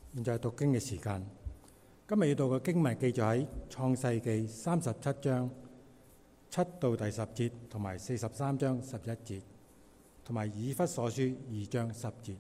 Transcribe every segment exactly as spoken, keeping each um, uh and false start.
現在係讀經嘅時間。今日要讀嘅經文記載喺創世記三十七章七到第十節，同埋四十三章十一節，同埋以弗所書二章十節。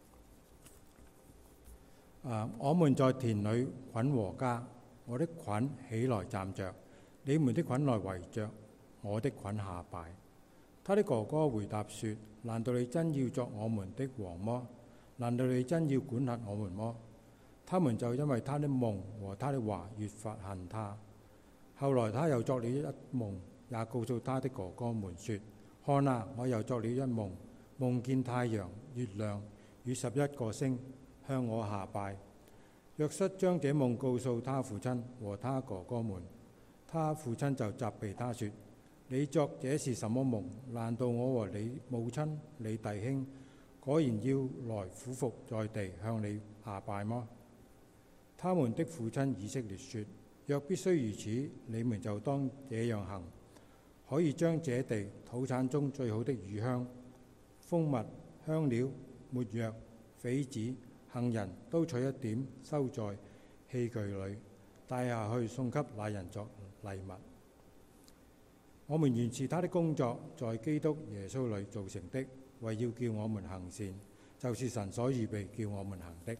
啊！我們在田裏捆禾稼，我的捆起來站着，你們的捆來圍着，我的捆下拜。他的哥哥回答說：難道你真要作我們的王麼？難道你真要管轄我們麼？他們就因為他的夢和他的話越發恨他。後來他又作了一夢，也告訴他的哥哥們說：看啊，我又作了一夢，夢見太陽、月亮與十一個星向我下拜。約瑟將這夢告訴他父親和他哥哥們，他父親就責備他說：你作這是什麼夢？難道我和你母親、你弟兄果然要來俯伏在地向你下拜嗎？他們的父親以色列說：若必須如此，你們就當這樣行，可以將這地土產中最好的乳香、蜂蜜、香料、沒藥、榧子、杏仁都取一點，收在器具裏，帶下去送給那人作禮物。我們原是他的工作，在基督耶穌裏造成的，為要叫我們行善，就是神所預備叫我們行的。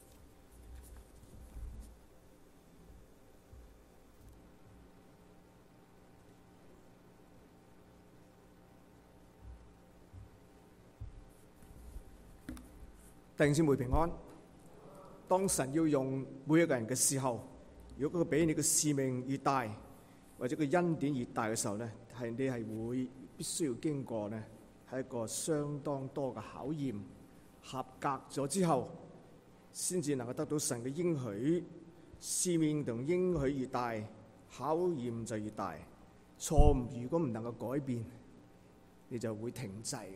弟兄姊妹平安。當神要用每一個人嘅時候，如果佢俾你嘅使命越大，或者佢恩典越大嘅時候咧，係你係會必須要經過咧，係一個相當多嘅考驗，合格咗之後，先至能夠得到神嘅應許。使命同應許越大，考驗就越大。錯誤如果唔能夠改變，你就會停滯嘅。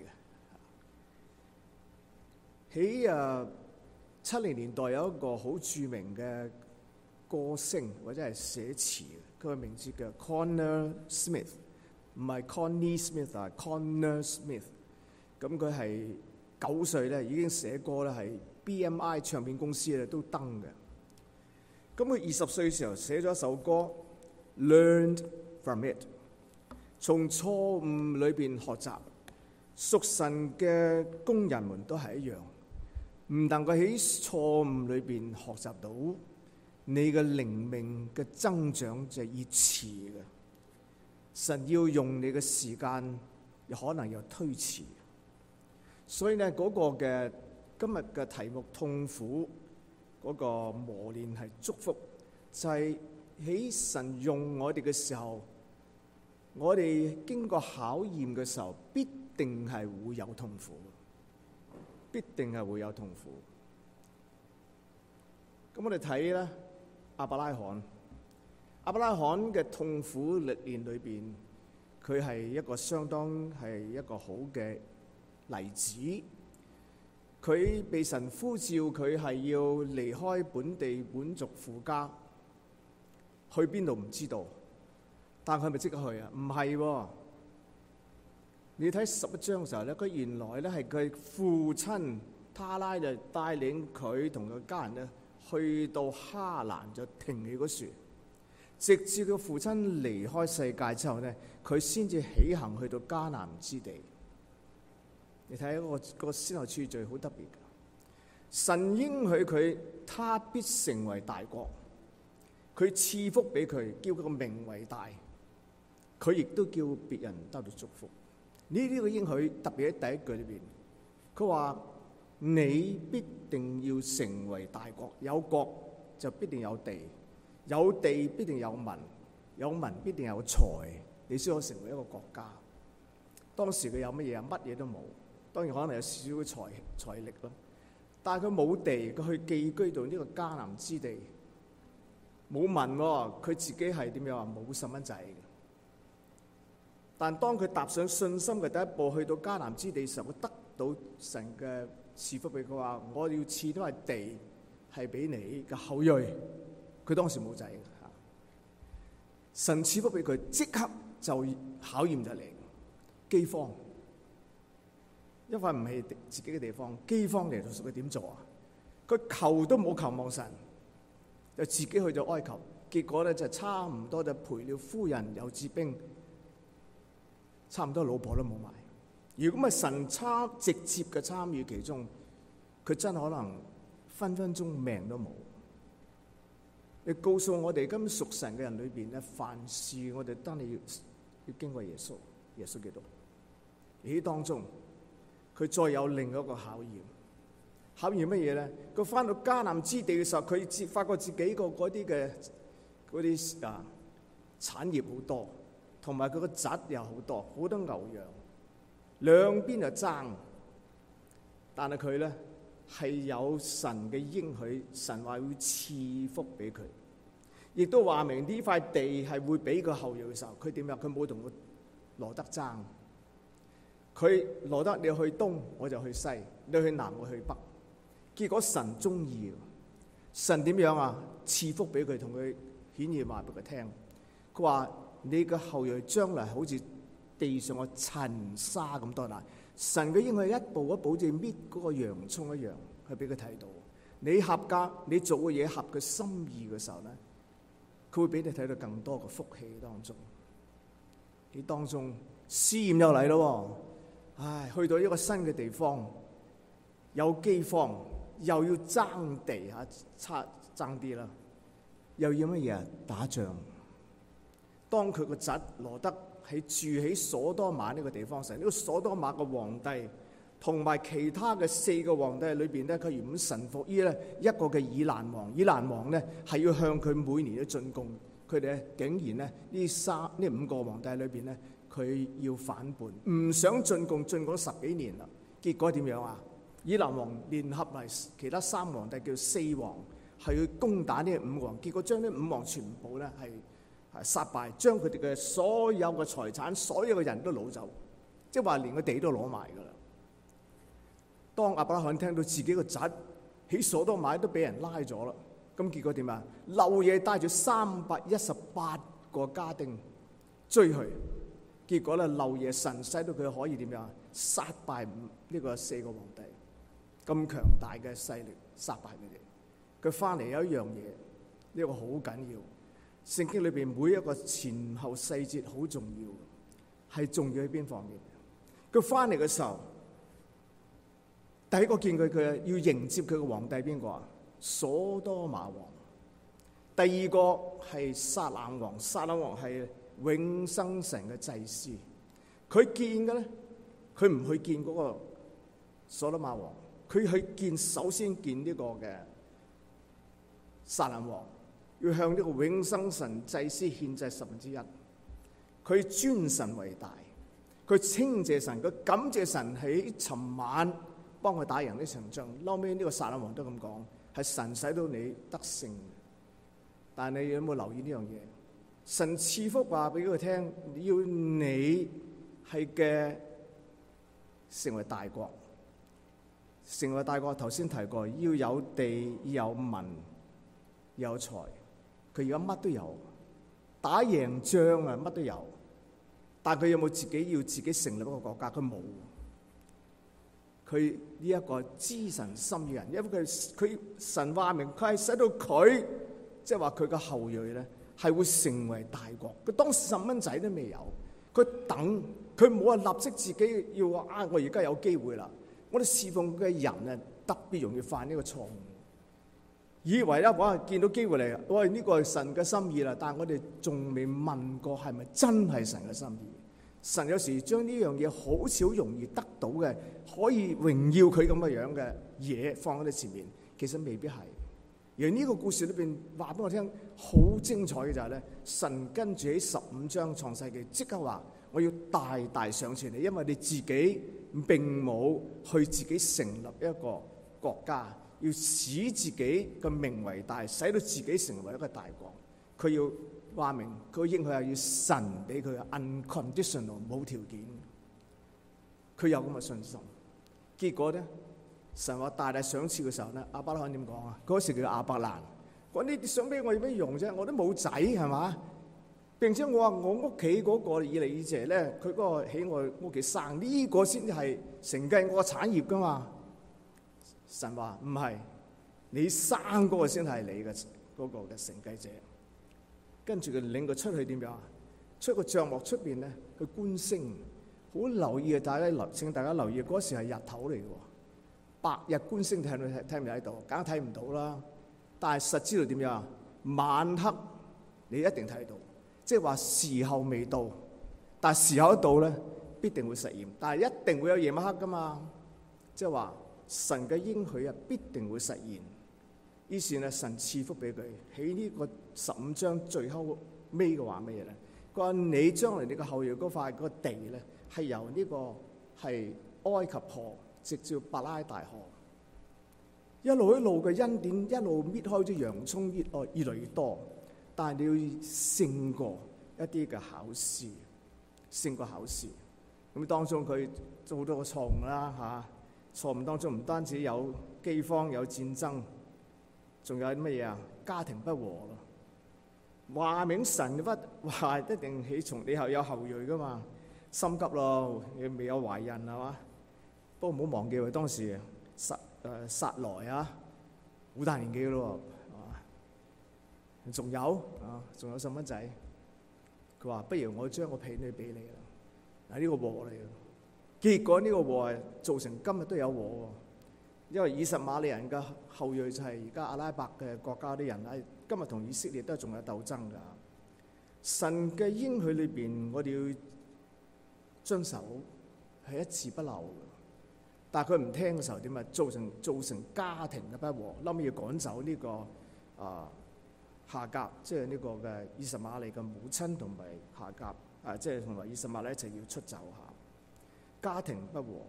喺誒七零年代有一個好著名嘅歌星或者係寫詞，佢嘅名字叫 Conner Smith， 唔係 Connie Smith 啊 ，Conner Smith。咁佢係九歲咧已經寫歌咧，係 B M I 唱片公司咧都登嘅。咁佢二十歲嘅時候寫咗一首歌 Learned from It， 從錯誤裏邊學習。屬神嘅工人們都係一樣。唔能夠喺錯誤裏邊學習到，你嘅靈命嘅增長就係越遲嘅。神要用你嘅時間，又可能又推遲。所以咧，嗰個嘅今日嘅題目痛苦嗰個磨練係祝福，就係喺神用我哋嘅時候，我哋經過考驗嘅時候，必定係會有痛苦。必定係會有痛苦。咁我哋睇咧，亞伯拉罕，亞伯拉罕嘅痛苦歷練裏邊，佢係一個相當係一個好嘅例子。佢被神呼召，佢係要離開本地本族父家，去邊度唔知道，但佢係咪即刻去啊？唔係喎。你睇十一章嘅時候咧，佢原來咧係佢父親他拉就帶領佢同佢家人咧去到哈蘭，就停起個船，直至佢父親離開世界之後咧，佢先至起行去到迦南之地。你睇嗰個嗰個先後次序好特別嘅。神應許佢，他必成為大國，佢賜福俾佢，叫佢個名為大，佢亦都叫別人得到祝福。呢啲嘅應許特別喺第一句裏邊，佢話你必定要成為大國，有國就必定有地，有地必定有民，有民必定有財，你先可成為一個國家。當時佢有乜嘢啊？乜嘢都冇，當然可能有少少財財力咯，但係佢冇地，佢去寄居到呢個迦南之地，冇民喎，佢自己係點樣啊？冇細蚊仔。但當佢踏上信心嘅第一步，去到迦南之地時候，佢得到神嘅賜福俾佢，話我要賜都係地，係俾你嘅後裔。佢當時冇仔嘅，神賜福俾佢，即刻就考驗就嚟，饑荒。一塊唔係自己嘅地方，饑荒嚟到，佢點做啊？ 佢求都冇求望神，就自己去咗埃及，結果咧就差唔多就賠了夫人又折兵，差唔多老婆都冇埋。如果唔係神參直接嘅參與其中，佢真可能分分鐘命都冇。你告訴我哋今日屬神嘅人裏邊咧，凡事我哋當你要要經過耶穌，耶穌基督。喺當中，佢再有另一個考驗，考驗乜嘢咧？佢翻到迦南之地嘅時候，佢自發覺自己個嗰啲嘅嗰啲啊產業好多，同埋佢個侄又好多，好多牛羊，兩邊就爭。但係佢咧係有神嘅應許，神話會賜福俾佢，亦都話明呢塊地係會俾佢後裔嘅時候，佢點樣？佢冇同佢羅德爭。佢羅德，你去東我就去西，你去南我去北。結果神中意，神點樣啊？賜福俾佢，同佢顯現話俾佢聽。佢話你嘅後裔將來好似地上嘅塵沙咁多啦。神嘅應許一步一步好似搣嗰個洋蔥一樣，去俾佢睇到。你合格，你做嘅嘢合佢心意嘅時候咧，佢會俾你睇到更多嘅福氣當中。喺當中試驗又嚟咯。唉，去到一個新嘅地方，有饑荒，又要爭地嚇，差爭啲啦，又要乜嘢？打仗。當佢個侄羅德喺住喺所多瑪呢個地方時，呢個所多瑪嘅皇帝同埋其他嘅四個皇帝裏邊咧，佢原本臣服於咧一個嘅以蘭王，以蘭王咧係要向佢每年都進貢，佢哋咧竟然咧呢三呢五個皇帝裏邊咧。佢要反叛，唔想進貢，進貢十幾年啦。結果點樣啊？以蘭王聯合埋其他三皇帝叫四王，係去攻打呢五王。結果將呢五王全部咧係係殺敗，將佢哋嘅所有嘅財產、所有嘅人都攞走，即係話連個地都攞埋噶啦。當亞伯拉罕聽到自己個侄喺所多瑪都俾人拉咗啦，咁結果點啊？漏夜帶住三百一十八個家丁追去。結果咧，漏夜神使到佢可以點樣殺敗呢個四個皇帝，咁強大嘅勢力殺敗佢哋。佢翻嚟有一樣嘢，呢個好緊要。聖經裏邊每一個前後細節好重要，係重要喺邊方面？佢翻嚟嘅時候，第一個見佢，佢要迎接佢嘅皇帝邊個啊？所多瑪王。第二個係撒冷王，撒冷王係永生神嘅祭司，佢見嘅咧，佢唔去見嗰個所多瑪王，佢去見首先見呢個嘅撒冷王，要向呢個永生神祭司獻祭十分之一。佢尊神為大，佢稱謝神，佢感謝神喺尋晚幫佢打贏呢場仗。後尾呢個撒冷王都咁講，係神使到你得勝。但係你有冇留意呢樣嘢？神賜福話俾佢聽，要你係嘅成為大國，成為大國。頭先提過，要有地、要有民、要有財。佢而家乜都有，打贏仗啊，乜都有。但係佢有冇自己要自己成立一個國家？佢冇。佢呢一個知神心意人，因為佢佢神話明，佢係使到佢，即係話佢嘅後裔咧。係會成為大國。佢當時細蚊仔都未有，佢等佢冇話立即自己要話啊！我而家有機會啦。我哋侍奉嘅人啊，特別容易犯呢個錯誤，以為咧哇見到機會嚟，喂呢個係神嘅心意啦。但係我哋仲未問過係咪真係神嘅心意。神有時將呢樣嘢好似好容易得到嘅，可以榮耀佢咁嘅樣嘅嘢放喺你前面，其實未必係。而呢個故事裏邊話俾我聽，好精彩嘅就係咧，神跟住喺十五章創世記即刻話：我要大大賞賜你，因為你自己並冇去自己成立一個國家，要使自己嘅名為大，使到自己成為一個大國。佢要話明，佢應許係要神俾佢 unconditional 冇條件，佢有咁嘅信心。結果咧？神話大大賞賜嘅時候咧，亞伯拉罕點講啊？嗰時叫亞伯蘭，講你想俾我有咩用啫？我都冇仔係嘛？並且我話我屋企嗰個以利以謝咧，佢嗰個喺我屋企生呢、這個先至係承繼我嘅產業噶嘛？神話唔係， 你生嗰個先係你嘅嗰個嘅承繼者。跟住佢領佢出去點樣啊？出個帳幕出邊咧，去觀星。好留意啊！大家留，請大家留意，嗰時係日頭嚟嘅喎，白日觀星睇唔睇睇唔睇到？梗係睇唔到啦。但係實知道點樣啊？晚黑你一定睇到，即係話時候未到，但係時候一到咧，必定會實現。但係一定會有夜晚黑噶嘛，即係話神嘅應許啊，必定會實現。於是咧，神賜福俾佢喺呢個十五章最後尾嘅話乜嘢咧？佢話你將來你嘅後裔嗰塊嗰個地咧，係由呢個係埃及河直至伯拉大河，一路一路嘅恩典一路搣開咗洋葱，越來越嚟越多。但係你要勝過一啲嘅考試，勝過考試。咁當中佢做好多個錯誤啦嚇，錯誤當中唔單止有饑荒有戰爭，仲有啲乜嘢啊？家庭不和咯。話明神不話一定起從你後有後裔噶嘛，心急咯，你未有懷孕係嘛？不過唔好忘記喎，當時撒誒撒萊啊，好大年紀咯喎，係嘛？仲有啊，仲有細蚊仔，佢話不如我將個婢女俾你啦，嗱呢個禍嚟嘅。結果呢個禍係造成今日都有禍喎，因為以實瑪利人嘅後裔就係而家阿拉伯嘅國家啲人喺今日同以色列都仲有鬥爭㗎。神嘅應許裏邊，我哋要遵守係一字不漏嘅。但係佢唔聽嘅時候點啊？造成造成家庭嘅不和，後尾要趕走呢、這個啊夏甲，即係呢個嘅以實瑪利嘅母親同埋夏甲啊，即係同埋以實瑪利一齊要出走下，家庭不和。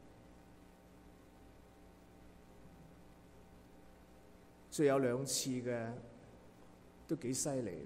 最有兩次嘅都幾犀利嘅。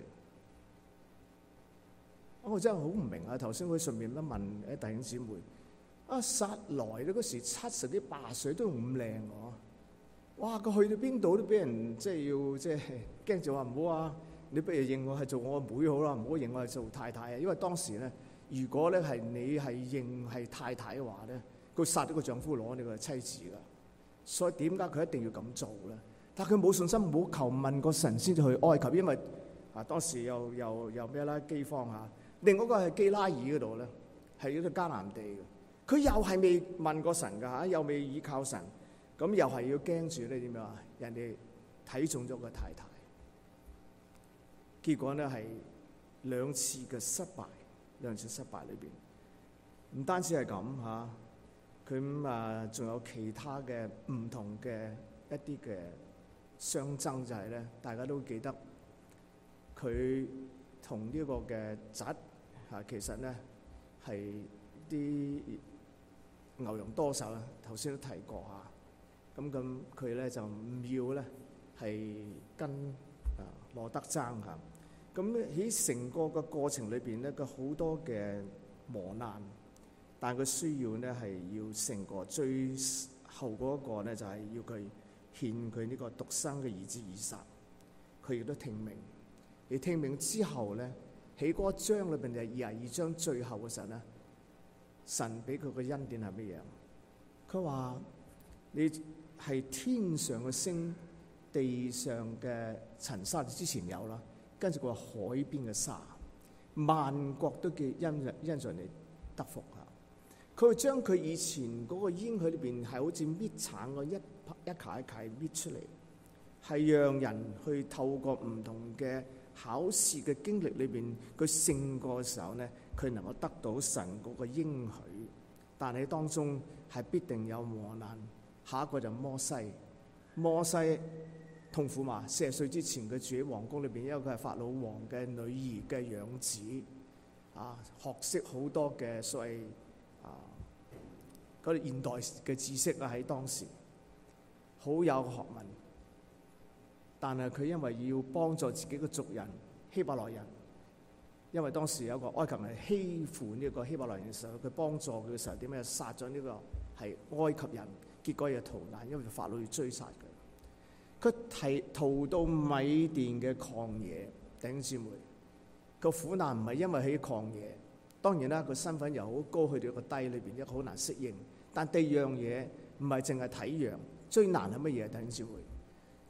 我真係好唔明啊！頭先佢順便都問誒弟兄姊妹。啊！撒萊咧嗰時七十幾八歲都唔靚喎，哇！佢去到邊度都俾人即係要即係驚就話唔好啊！你不如認我係做我個妹好啦，唔好認我係做太太啊！因為當時咧，如果咧係你係認係太太嘅話咧，佢殺咗個丈夫攞你個妻子噶，所以點解佢一定要咁做咧？但係佢冇信心，冇求問個神先至去埃及，因為啊當時又又又咩啦饑荒嚇，另外一個係基拉爾嗰度咧，係一個迦南地嘅。佢又係未問過神㗎嚇，又未倚靠神，咁又係要驚住咧點樣啊？人哋睇中咗個太太，結果咧係兩次嘅失敗，兩次失敗裏邊，唔單止係咁嚇，佢啊仲有其他嘅唔同嘅一啲嘅相爭，就係咧大家都記得佢同呢個嘅侄嚇，其實咧係啲牛羊多手啊，頭先都提過嚇，咁咁佢咧就唔要咧，係跟啊羅德爭嚇，咁喺成個嘅過程裏邊咧，佢好多嘅磨難，但佢需要咧係要勝過，最後嗰一個咧就係要佢獻佢呢個獨生嘅兒子以撒，佢亦都聽命。你聽命之後咧，喺嗰一章裏邊就係二十二章最後嘅時候咧。神俾佢嘅恩典係乜嘢？佢話你係天上嘅星，地上嘅塵沙，之前有啦。跟住佢話海邊嘅沙，萬國都叫因因着你得福啊！佢會將佢以前嗰個應許裏邊係好似搣橙個一一塊一塊搣出嚟，係讓人去透過唔同嘅考試嘅經歷裏邊，佢勝過嘅時候咧。佢能夠得到神嗰個應許，但係當中係必定有磨難。下一個就摩西，摩西痛苦嘛，四十歲之前佢住喺皇宮裏邊，因為佢係法老王嘅女兒嘅養子，啊，學識好多嘅所謂啊嗰啲現代嘅知識啊，喺當時好有學問，但係佢因為要幫助自己嘅族人希伯來人。因為當時有個埃及人欺負呢個希伯來人嘅時候，佢幫助佢嘅時候點樣殺咗呢個係埃及人，結果又逃難，因為法老要追殺佢。佢提逃到米甸嘅曠野，弟兄姊妹，個苦難唔係因為喺曠野，當然啦，個身份又好高，去到一個低裏邊，一個好難適應。但第二樣嘢唔係淨係睇樣，最難係乜嘢？弟兄姊妹，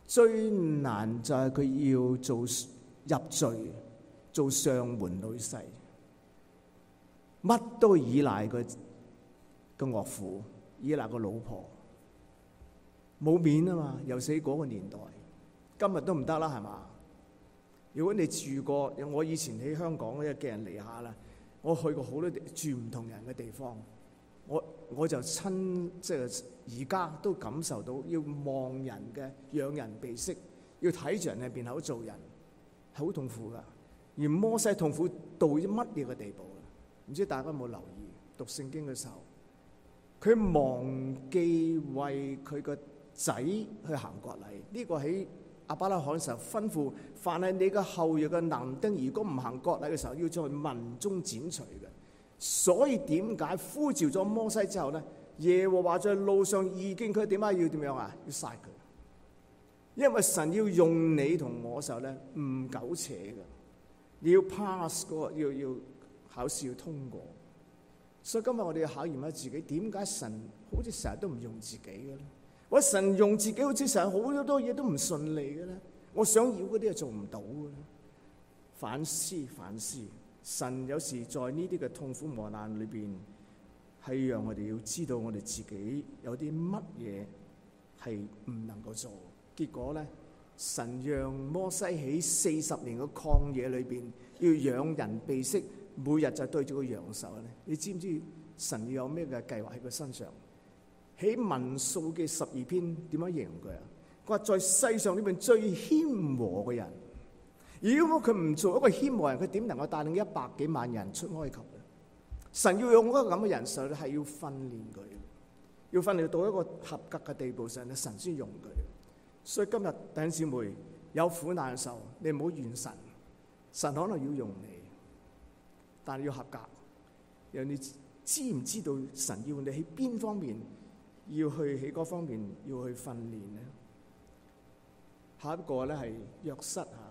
最難就係佢要做入贅，做上門女婿，乜都依賴個個岳父，依賴個老婆，冇面啊嘛！又死嗰個年代，今日都唔得啦，係嘛？如果你住過，我以前喺香港咧，嘅人嚟下啦，我去過好多地住唔同人嘅地方，我我就親即係而家都感受到要望人嘅仰人鼻息，要睇住人嘅面口做人，係好痛苦噶。而摩西痛苦到啲乜嘢嘅地步啊？唔知大家有冇留意讀聖經嘅時候，佢忘記為佢個仔去行割禮。呢、這個喺亞伯拉罕嘅時候吩咐，凡係你嘅後裔嘅男丁，如果唔行割禮嘅時候，要將佢民中剪除嘅。所以點解呼召咗摩西之後咧，耶和華在路上已經佢點解要點樣啊？要殺佢，因為神要用你同我嘅時候咧，唔苟且嘅，你要 pass 嗰個要要考試要通過。所以今日我哋要考驗下自己，點解神好似成日都唔用自己嘅咧？或者神用自己好似成日好多嘢都唔順利嘅咧？我想要嗰啲又做唔到嘅咧？反思反思，神有時在呢啲嘅痛苦磨難裏邊，係讓我哋要知道我哋自己有啲乜嘢係唔能夠做。結果咧，神讓摩西喺四十年嘅曠野裏邊，要仰人鼻息，每日就對住個羊獸咧。你知唔知神要有咩嘅計劃喺佢身上？喺民數嘅十二篇點樣形容佢啊？佢話在世上裏邊最謙和嘅人。如果佢唔做一個謙和人，佢點能夠帶領一百幾萬人出埃及咧？神要用一個咁嘅人手，係要訓練佢，要訓練到一個合格嘅地步上咧，神先用佢。所以今日弟兄姊妹有苦難嘅時候，你唔好怨神，神可能要用你，但係要合格。讓你知唔知道神要你喺邊方面？要去喺嗰方面要去訓練咧。下一個咧係約瑟嚇，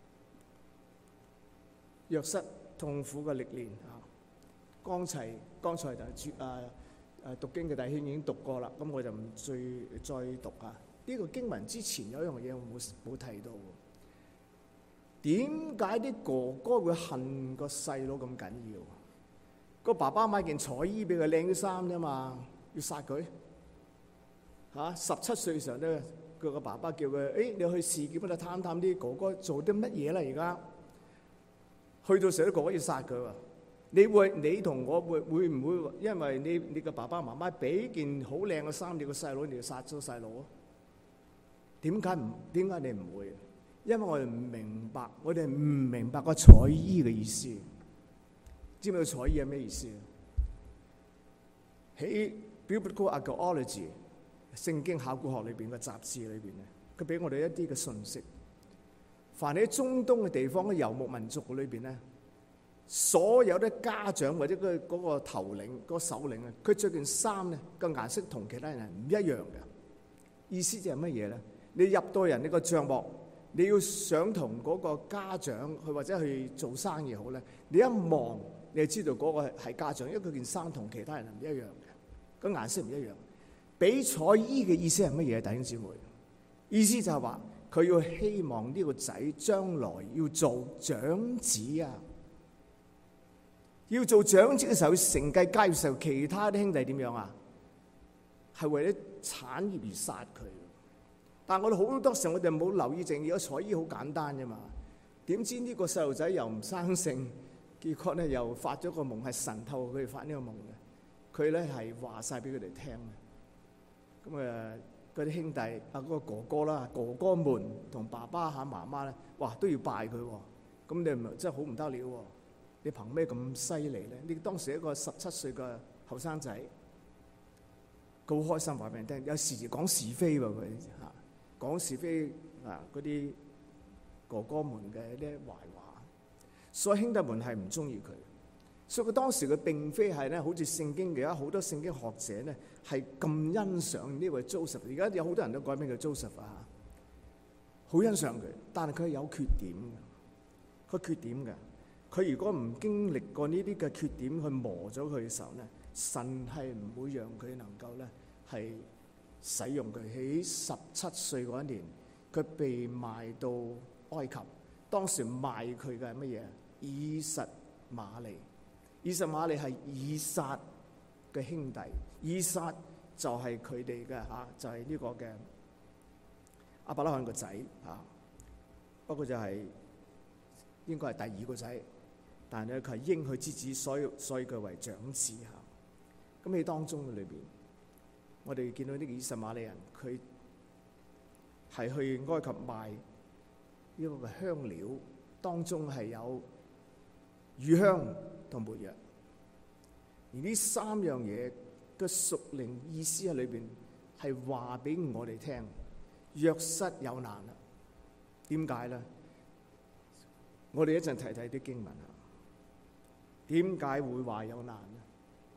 約瑟痛苦嘅歷練嚇。剛才剛才就係啊誒讀經嘅弟兄已經讀過啦，咁我就唔再再讀啊。呢個經文之前有一樣嘢我冇冇提到，點解啲哥哥會恨個細佬咁緊要？個爸爸買件彩衣俾佢靚啲衫啫嘛，要殺佢？嚇！十七歲嘅時候咧，佢個爸爸叫佢：誒、哎，你去市集嗰度探探啲哥哥做啲乜嘢啦？而家去到時候，啲哥哥要殺佢喎。你會你同我會會唔會因為你你個爸爸媽媽俾件好靚嘅衫，你個細佬你就殺咗細佬啊？點解唔點解你唔會？因為我哋唔明白，我哋唔明白個彩衣嘅意思。知唔知道彩衣係咩意思？喺 Biblical Archaeology 聖經考古學裏邊嘅雜誌裏邊咧，佢俾我哋一啲嘅信息。凡喺中東嘅地方嘅遊牧民族裏邊咧，所有啲家長或者佢嗰個頭領、嗰個首領啊，佢着件衫咧個顏色同其他人唔一樣嘅。意思就係乜嘢咧？你入到人呢個帳幕，你要想同嗰個家長去或者去做生意好咧，你一望你就知道嗰個係家長，因為佢件衫同其他人係唔一樣嘅，個顏色唔一樣。比彩衣嘅意思係乜嘢？弟兄姊妹，意思就係話佢要希望呢個仔將來要做長子啊！要做長子嘅時候，要承繼家業嘅時候，其他啲兄弟點樣啊？係為咗產業而殺佢。但係我哋好多時候，我哋冇留意，淨係個彩衣好簡單啫嘛。點知呢個細路仔又唔生性，結果咧又發咗個夢，係神透過佢哋發呢個夢嘅。佢咧係話晒俾佢哋聽。咁誒，嗰啲兄弟啊，嗰個哥哥啦，哥哥們同爸爸嚇媽媽咧，哇都要拜佢喎。咁你唔真係好唔得了喎？你憑咩咁犀利咧？你當時一個十七歲嘅後生仔，佢好開心話俾人聽，有時講是非喎佢嚇，講是非啊嗰啲哥哥們嘅啲壞話，所以兄弟們係唔中意佢。所以佢當時佢並非係咧，好似聖經嘅，好多聖經學者咧係咁欣賞呢位 Joseph。而家有好多人都改名叫 Joseph 啊，好欣賞佢，但係佢係有缺點嘅，佢缺點嘅。佢如果唔經歷過呢啲嘅缺點去磨咗佢嘅時候咧，神係唔會讓佢能夠咧係使用佢。喺十七歲嗰一年， 佢被賣到埃及。當時賣佢嘅係乜嘢？以實瑪利。以實瑪利係以撒嘅兄弟，以撒就係佢哋嘅嚇，就係、是、呢個嘅亞伯拉罕個仔嚇。不過就係、是、應該係第二個仔，但係咧佢係應許之子，所以所以佢為長子嚇。咁喺當中嘅裏邊，我哋見到呢個以實瑪利人，佢係去埃及賣呢個嘅香料，當中係有乳香同沒藥。而呢三樣嘢嘅屬靈意思喺裏邊係話俾我哋聽，約瑟有難啦。點解咧？我哋一陣睇睇啲經文啊。點解會話有難咧？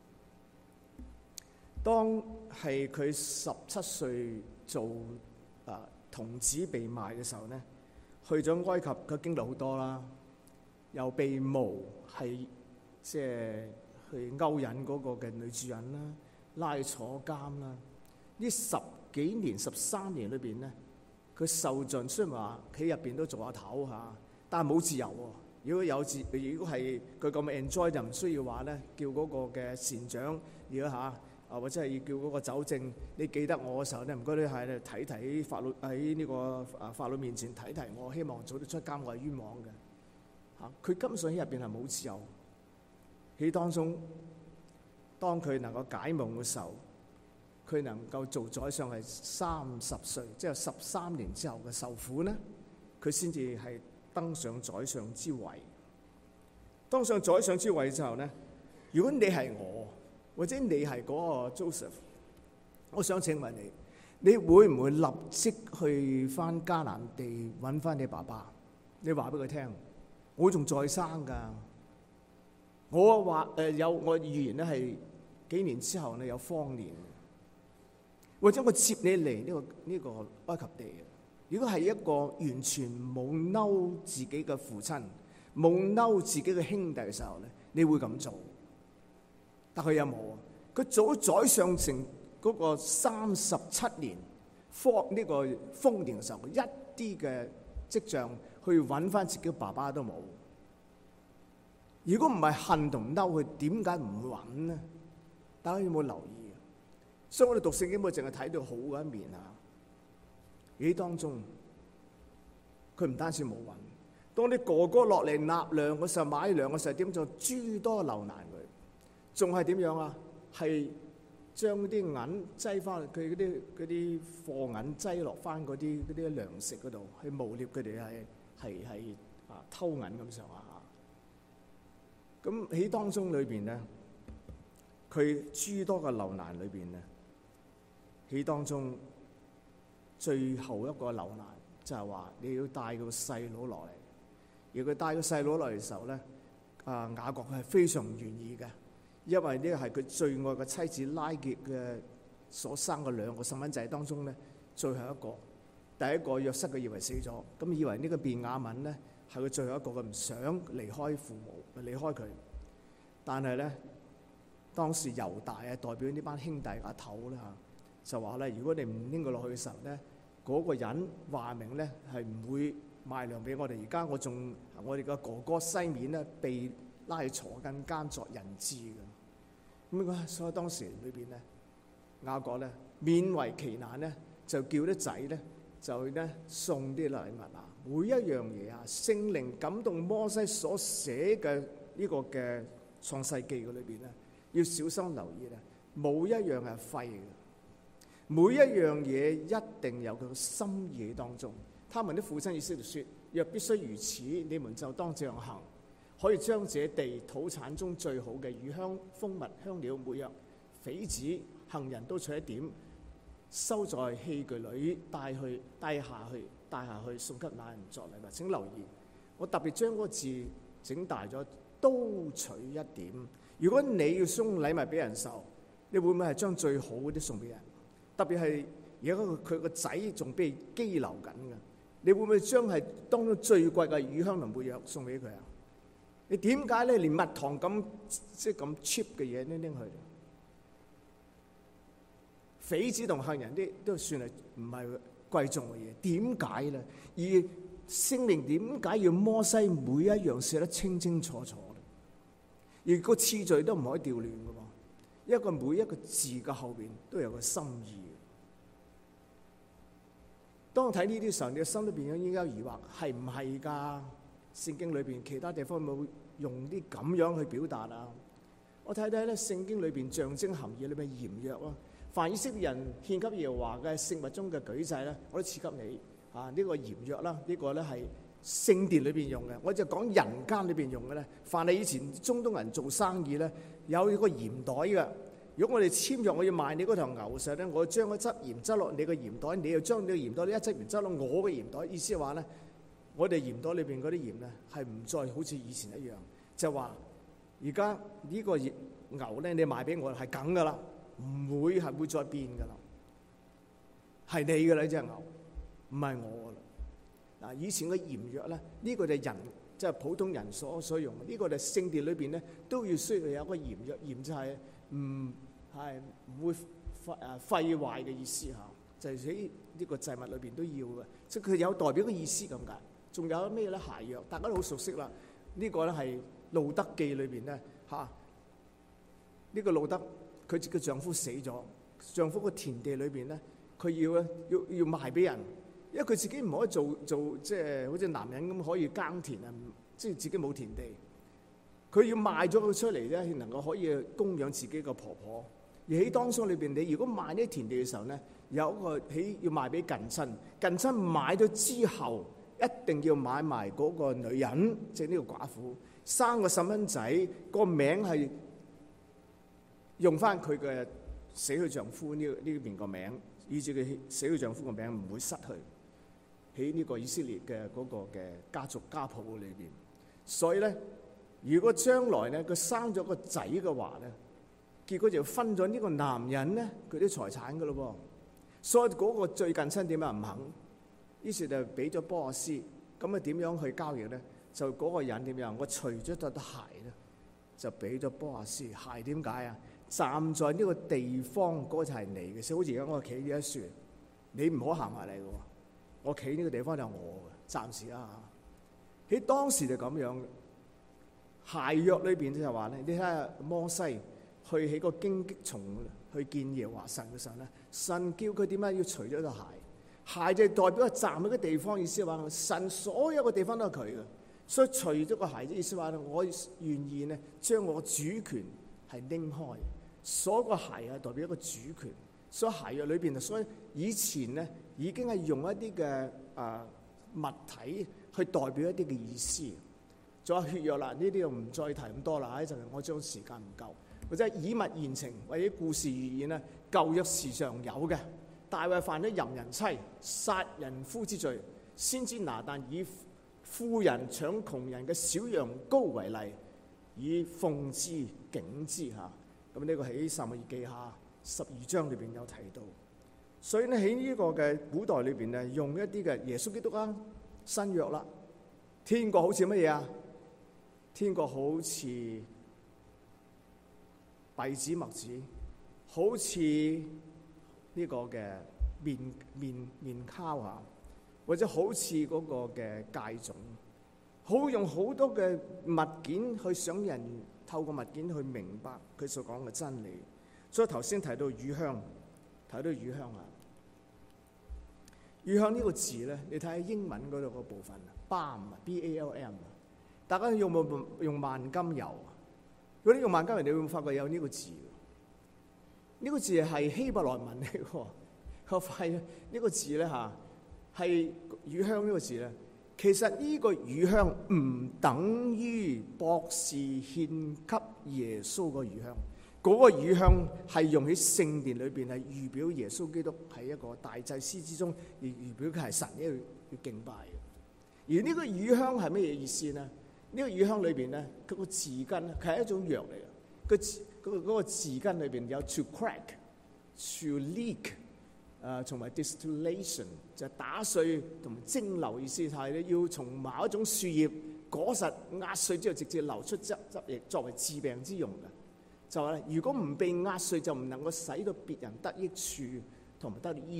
當係佢十七歲做啊童子被賣嘅時候咧，去咗埃及，佢經歷好多啦，又被誣係即係去勾引嗰個嘅女主人啦，拉去坐監啦。呢十幾年、十三年裏邊咧，佢受盡，雖然話企入邊都做下頭嚇，但係冇自由喎。如果有自，如果係佢咁 enjoy 就唔需要話咧，叫嗰個嘅善長，如果嚇啊或者係要叫嗰個酒政，你記得我嘅時候咧，唔該你喺度睇睇法律喺呢個啊法律面前睇睇我，希望早啲出監，我係冤枉嘅嚇。佢根本上喺入邊係冇自由。喺當中，當佢能夠解夢嘅時候，佢能夠做宰相係三十歲，即係十三年之後嘅受苦呢，佢先至係登上宰相之位。登上宰相之位之後呢，如果你係我，或者你係嗰個 Joseph， 我想請問你，你會唔會立即去翻迦南地揾翻你爸爸？你話俾佢聽，我仲在生㗎。我話誒、呃、有我預言咧係幾年之後咧有荒年，或者我接你嚟呢、這個呢、這個埃及地。如果係一個完全冇嬲自己嘅父親、冇嬲自己嘅兄弟嘅時候咧，你會咁做？但佢有冇啊？佢早宰相成嗰個三十七年科呢個豐年嘅時候，一啲嘅跡象去揾翻自己爸爸都冇。如果唔係恨同嬲，佢點解唔揾呢？大家有冇留意？所以我哋讀聖經冇淨係睇到好嘅一面啊！喺當中，佢唔單止冇揾，當啲哥哥落嚟納糧嘅時候，買糧嘅時候，點做？諸多留難佢，仲係點樣啊？係將啲銀擠翻佢嗰啲嗰啲貨銀擠落翻嗰啲嗰啲糧食嗰度，去誣衊佢哋係係係啊偷銀咁上下。咁喺當中裏邊咧，佢諸多嘅流難裏邊咧，喺當中最後一個流難就係話你要帶個細佬落嚟。而佢帶個細佬落嚟嘅時候咧，啊雅各係非常唔願意嘅，因為呢個係佢最愛嘅妻子拉結嘅所生嘅兩個細蚊仔當中咧，最後一個。第一個約瑟佢以為死咗，咁以為呢個便雅憫咧係佢最後一個，佢唔想離開父母，離開佢。但係咧，當時猶大啊代表呢班兄弟阿頭咧嚇，就話咧：如果你唔拎佢落去嘅時候咧，嗰、那個人話明咧係唔會賣糧俾我哋。而家我仲我哋嘅哥哥西面咧被拉去坐緊監作人質嘅。咁啊，所以當時裏邊咧，雅各咧勉為其難咧，就叫啲仔咧就咧送啲禮物啊，每一樣嘢啊，聖靈感動摩西所寫嘅呢個嘅創世記嘅裏邊咧，要小心留意咧，冇一樣係廢嘅，每一樣嘢一定有佢嘅心意當中。他們的父親以色列說：若必須如此，你們就當這樣行，可以將這地土產中最好嘅乳香、蜂蜜、香料、沒藥、榧子、杏仁都取一點，收在器具裏，帶去帶下去帶下去送給那人作禮物。請留意，我特別將嗰個字整大咗，都取一點。如果你要送禮物俾人受，你會唔會係將最好嗰啲送俾人？特別係而家佢個仔仲被羈留緊嘅，你會唔會將係當中最貴嘅乳香同沒藥送俾佢啊？你點解咧連蜜糖咁即係咁 cheap 嘅嘢拎拎去？榧子同杏仁啲都算係唔係貴重嘅嘢。點解咧？而聖靈點解要摩西每一樣寫得清清楚楚咧？而個次序都唔可以調亂嘅喎，因為每一個字嘅後邊都有個心意。當我睇呢啲時候，你嘅心裏邊應該有疑惑，係唔係㗎？聖經裏邊其他地方有冇用啲咁樣去表達啊？我睇睇咧，聖經裏邊象徵含義裏邊鹽約啊，凡以色列人獻給耶和華嘅聖物中嘅舉祭咧，我都賜給你啊！呢個鹽約啦，呢個咧係聖殿裏邊用嘅。我就講人間裏邊用嘅咧，凡係以前中東人做生意咧，有一個鹽袋嘅。如果我哋簽約，我要賣你嗰頭牛嘅時候咧，我將嗰執鹽執落你個鹽袋，你又將你個鹽袋呢一執鹽執落我嘅鹽袋。意思係話咧，我哋鹽袋裏邊嗰啲鹽咧係唔再好似以前一樣，就話而家呢個牛咧，你賣俾我係梗噶啦，唔會係會再變噶啦，係你噶啦呢隻牛，唔係我噶啦。嗱，以前嘅鹽約咧，呢個就係人即係普通人所所用，呢個就係聖殿裏邊咧都要需要有個鹽約，鹽就係唔係唔會廢誒廢壞嘅意思嚇，就係喺呢個祭物裏邊都要嘅，即係佢有代表嘅意思咁解。仲有咩咧？鞋約，大家都好熟悉啦。呢個咧係路德記裏邊咧嚇，呢個路德佢嘅丈夫死咗，丈夫個田地裏邊咧，佢要咧要要賣俾人，因為佢自己唔可以做做即係好似男人咁可以耕田啊，即係自己冇田地，佢要賣咗佢出嚟咧，能夠可以供養自己個婆婆。而喺當中裏邊，你如果賣呢啲田地嘅時候咧，有一個喺要賣俾近親，近親買咗之後，一定要買埋嗰個女人，即係呢個寡婦生個細蚊仔，個名係用翻佢嘅死去丈夫呢呢邊個名，以至佢死去丈夫個名唔會失去喺呢個以色列嘅嗰個嘅家族家譜裏邊。所以咧，如果將來咧佢生咗個仔嘅話咧，結果就分咗呢個男人咧佢啲財產噶咯噃。所以嗰個最近親點解唔肯？於是就俾咗波阿斯，咁啊點樣去交易咧？就嗰個人點樣？我除咗對鞋咧，就俾咗波阿斯。鞋點解啊？站在呢個地方嗰個就係你嘅，所以好似而家我企呢一樹，你唔好行埋嚟嘅喎。我企呢個地方就係我嘅，暫時啦嚇。喺當時就咁樣嘅，鞋約裏邊就係話咧，你睇下摩西去喺個荊棘叢去見耶和華神嘅時候咧，神叫佢點解要除咗對鞋？鞋就代表係站喺個地方，意思係話神所有嘅地方都係佢嘅，所以除咗個鞋，意思話我願意咧將我主權係拎開。所有個鞋係代表一個主權，所以鞋約裏邊啊，所以以前咧已經係用一啲嘅啊物體去代表一啲嘅意思。仲有血約啦，呢啲就唔再提咁多啦，就係我將時間唔夠，或者以物言情或者故事寓言咧，舊約時常有嘅。大衛犯咗淫人妻、殺人夫之罪，先知拿但以富人搶窮人嘅小羊羔為例，以奉之警之嚇。咁呢個喺撒母耳記下十二章裏邊有提到。所以咧喺呢個嘅古代裏邊咧，用一啲嘅耶穌基督啊新約啦，天國好似乜嘢啊？天國好似稗子麥子，好似呢個嘅麵麵麵酵嚇，或者好似嗰個嘅芥種，好用好多嘅物件去想人透過物件去明白佢所講嘅真理。所以頭先提到乳香，提到乳香啊，乳香呢個字咧，你睇下英文嗰度個部分 ，balm B A L M， 大家用冇用萬金油？如果你用萬金油，你會發覺有呢個字。呢、這個字係希伯來文嚟嘅，我發現呢個字咧嚇係乳香呢個字咧。其實呢個乳香唔等於博士獻給耶穌個乳香，嗰、那個乳香係用喺聖殿裏邊，係預表耶穌基督係一個大祭司之中，而預表佢係神，要要敬拜嘅。而呢個乳香係乜嘢意思呢？呢、這個乳香裏邊咧，佢個字根佢係一種藥嚟嘅。佢嗰個嗰個字根裏邊有 to crack、to leak。誒，同埋 distillation 就係打碎同埋蒸餾，意思係咧要從某一種樹葉果實壓碎之後，直接流出汁汁液作為治病之用嘅。就話咧，如果唔被壓碎，就唔能夠使到別人得益處同埋得到醫治。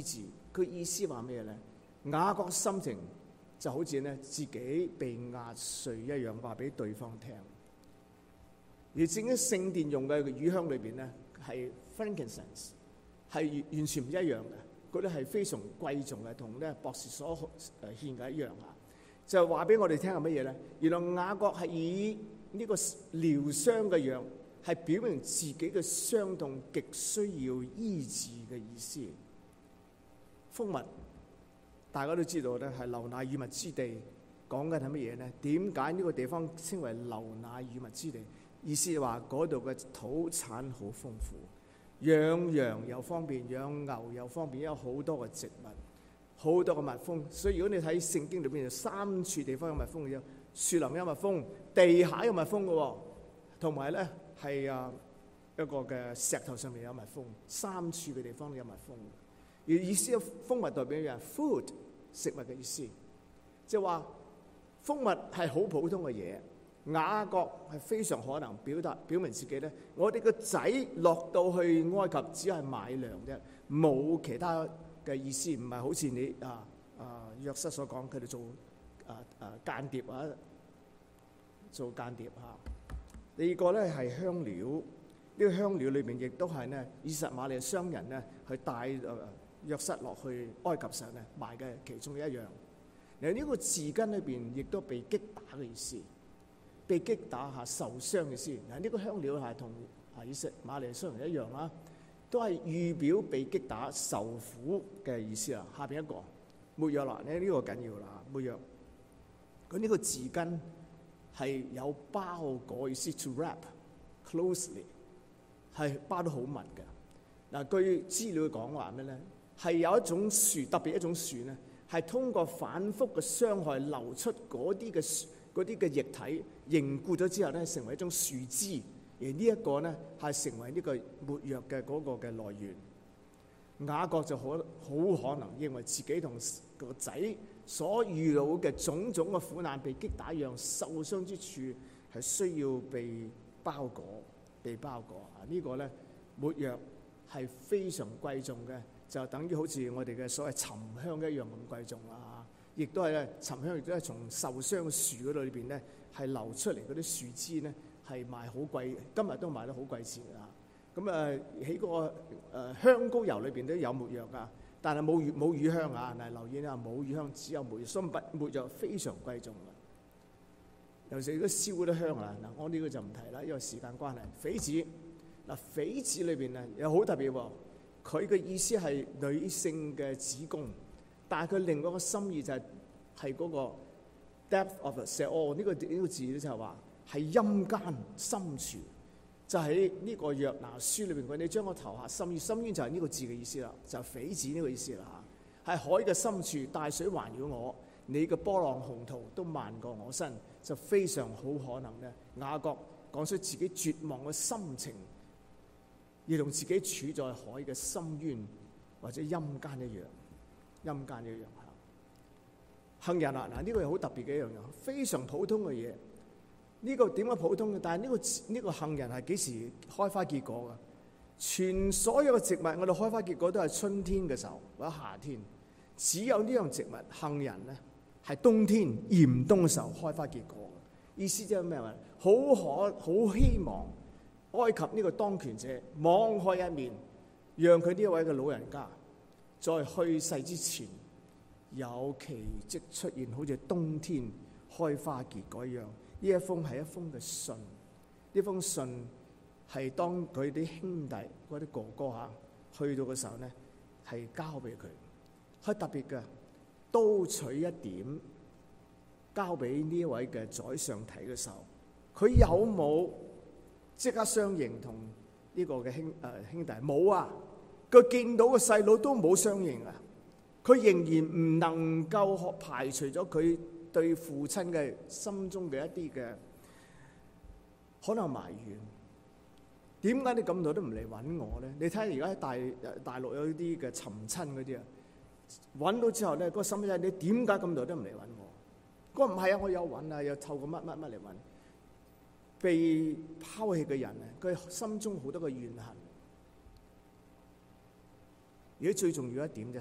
佢意思話咩咧？雅各心情就好似咧自己被壓碎一樣，話俾對方聽。而正喺聖殿用嘅乳香裏邊咧，係 frankincense， 係完全唔一樣嘅，嗰啲係非常貴重嘅，同咧博士所誒獻嘅一樣啊！就話俾我哋聽係乜嘢咧？原來雅各係以呢個療傷嘅樣，係表明自己嘅傷痛極需要醫治嘅意思。蜂蜜大家都知道咧，係流奶與蜜之地，講緊係乜嘢咧？點解呢個地方稱為流奶與蜜之地？意思係話嗰度嘅土產好豐富，養羊又方便，養牛又方便，有好多嘅植物，好多嘅蜜蜂。所以如果你睇聖經裏邊有三處地方有蜜蜂嘅，樹林有蜜蜂，地下有蜜蜂嘅，同埋咧係啊一個嘅石頭上面有蜜蜂，三處嘅地方都有蜜蜂。而意思係蜂蜜代表咩啊 ？food 食物嘅意思，即係話蜂蜜係好普通嘅嘢。雅各係非常可能表達表明自己咧，我哋個仔落到去埃及只係買糧啫，冇其他嘅意思，唔係好似你啊啊約瑟所講，佢哋做啊啊間諜啊，做間諜嚇。第二個咧係香料，呢、這個香料裏邊亦都係咧以實瑪利商人咧去帶誒約瑟落去埃及時候咧賣嘅其中一樣。然後呢個字根裏邊亦都被擊打嘅意思。被擊打下受傷嘅先，嗱、這、呢個香料係同啊以實瑪利商人一樣啦，都係預表被擊打受苦嘅意思啊。下邊一個沒藥啦，呢、這、呢個緊要啦，沒藥。咁呢個字根係有包裹意思 ，to wrap closely 係包得好密嘅。嗱，據資料講話咩咧？係有一種樹，特別一種樹咧，係通過反覆嘅傷害流出嗰啲嘅嗰啲嘅液體凝固咗之後咧，成為一種樹枝，而呢一個咧係成為呢個沒藥嘅嗰個嘅來源。雅各就可好可能認為自己同個仔所遇到嘅種種嘅苦難、被擊打一樣受傷之處，係需要被包裹、被包裹啊！這個、呢個咧沒藥係非常貴重嘅，就等於好似我哋嘅所謂沉香一樣咁貴重啦。亦都係咧，沉香亦都係從受傷嘅樹嗰度裏邊咧，係流出嚟嗰啲樹枝咧，係賣好貴，今日都賣得好貴錢㗎。咁誒喺個誒、呃、香膏油裏邊都有沒藥㗎，但係冇冇乳香啊！嗱，留意啊，冇乳香，只有沒藥，所以沒藥非常貴重㗎。尤其是都燒嗰啲香啊！嗱，我呢個就唔提啦，因為時間關係。榧子嗱，榧子裏邊啊又好特別喎，佢嘅意思係女性嘅子宮。但係佢另外一個心意就係係嗰個 depth of the soul，呢個呢個字咧就係話係陰間深處，就喺呢個約拿書裏邊講，你將我投下深淵，深淵就係呢個字嘅意思啦，就係榧子呢個意思啦嚇，係海嘅深處，大水環繞我，你嘅波浪洪濤都漫過我身，就非常好可能咧。雅各講出自己絕望嘅心情，而同自己處在海嘅深淵或者陰間一樣。陰間一樣嚇，行人啊嗱，呢個係好特別嘅一樣嘢，非常普通嘅嘢。呢個點解普通嘅？但係呢個呢個行人係幾時開花結果㗎？全所有嘅植物，我哋開花結果都係春天嘅時候或者夏天，只有呢樣植物行人咧係冬天嚴冬嘅時候開花結果。意思即係咩話？好可好希望埃及呢個當權者網開一面，讓佢呢一位嘅老人家在去世之前有奇蹟出現，好似冬天開花結果一樣。呢一封係一封嘅信，呢封信係當佢啲兄弟嗰啲哥哥嚇去到嘅時候咧，係交俾佢，係特別嘅，刀取一點交俾呢一位嘅宰相睇嘅時候，佢有冇即刻相認同呢個嘅兄誒、呃、兄弟？冇啊！佢見到個細佬都冇相認啊！佢仍然唔能夠排除咗佢對父親嘅心中嘅一啲嘅可能埋怨。點解你咁耐都唔嚟揾我咧？你睇下而家喺大大陸有啲嘅尋親嗰啲啊，揾到之後咧，嗰個心仔你點解咁耐都唔嚟揾我？佢唔係啊，我有揾啊，有透過乜乜乜嚟揾。被拋棄嘅人啊，佢心中好多個怨恨。而家最重要一點就係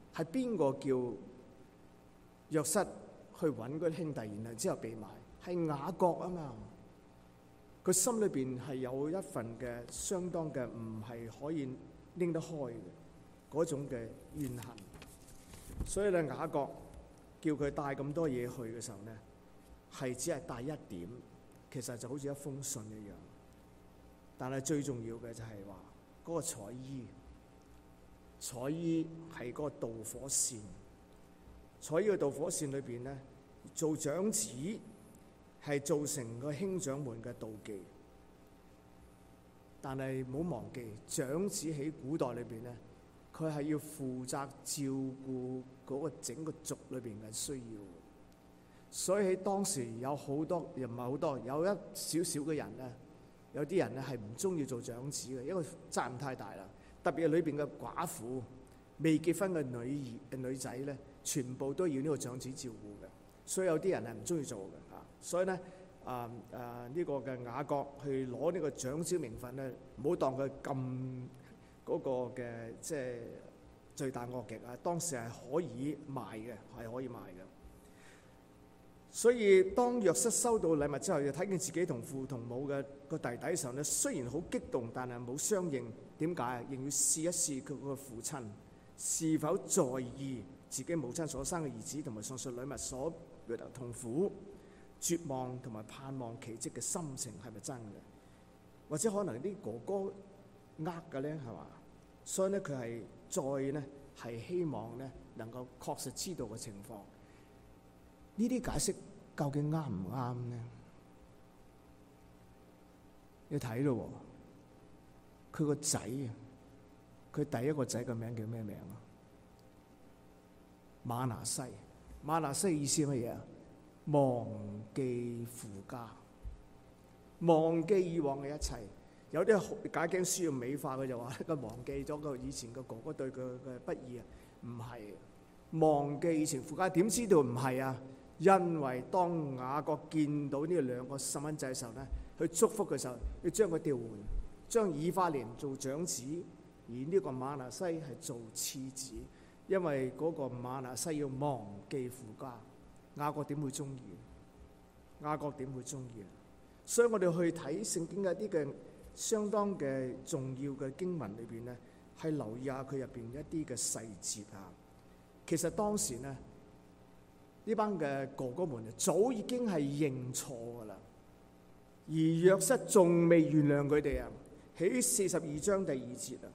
係邊個叫約瑟去揾嗰啲兄弟，然後之後被賣？係雅各啊嘛。佢心裏邊係有一份嘅相當嘅唔係可以拎得開嘅嗰種嘅怨恨，所以咧雅各叫佢帶咁多嘢去嘅時候咧，係只係帶一點，其實就好似一封信一樣。但係最重要嘅就係話嗰個彩衣，彩衣係嗰個導火線。彩衣嘅導火線裏邊咧，做長子係造成個兄長們嘅妒忌。但係唔好忘記，長子喺古代裏邊咧，佢係要負責照顧嗰個整個族裏邊嘅需要。所以喺當時有好多，又唔係好多，有一少少嘅人咧，有啲人咧係唔中意做長子嘅，因為責任太大啦。特別係裏邊嘅寡婦、未結婚嘅女兒、女仔咧，全部都要呢個長子照顧嘅。所以有啲人係唔中意做嘅嚇。所以咧，啊啊呢個嘅雅各去攞呢個長子名分咧，唔好當佢咁嗰個嘅即係罪大惡極啊！當時係可以賣嘅，係可以賣嘅。所以當約瑟收到禮物之後，就睇見自己同父同母嘅個弟弟嘅時候咧，雖然好激動，但係冇相應。點解啊？仍要試一試佢個父親是否在意自己母親所生嘅兒子同埋上述禮物所表達痛苦、絕望同埋盼望奇蹟嘅心情係咪真嘅？或者可能啲哥哥呃嘅咧，係嘛？所以咧佢係再咧係希望咧能夠確實知道嘅情況。呢啲解釋究竟啱唔啱呢？你睇咯，佢個仔啊，佢第一個仔嘅名叫咩名啊？馬拿西。馬拿西意思係乜嘢啊？忘記父家，忘記以往嘅一切。有啲解經書要美化佢，就話佢忘記咗個以前個哥哥對佢嘅不義啊。唔係，忘記以前父家，點知道唔係啊？因為當雅各見到呢兩個細蚊仔嘅時候咧，去祝福嘅時候，要將佢調換，將以法蓮做長子，而呢個馬拿西係做次子，因為嗰個馬拿西要忘記父家，雅各點會中意？雅各點會中意？所以我哋去睇聖經嘅一啲嘅相當嘅重要嘅經文裏邊咧，係留意下佢入邊一啲嘅細節啊。其實當時咧，呢班嘅哥哥們早已經係認錯噶啦，而約瑟仲未原諒佢哋啊。喺四十二章第二節啊，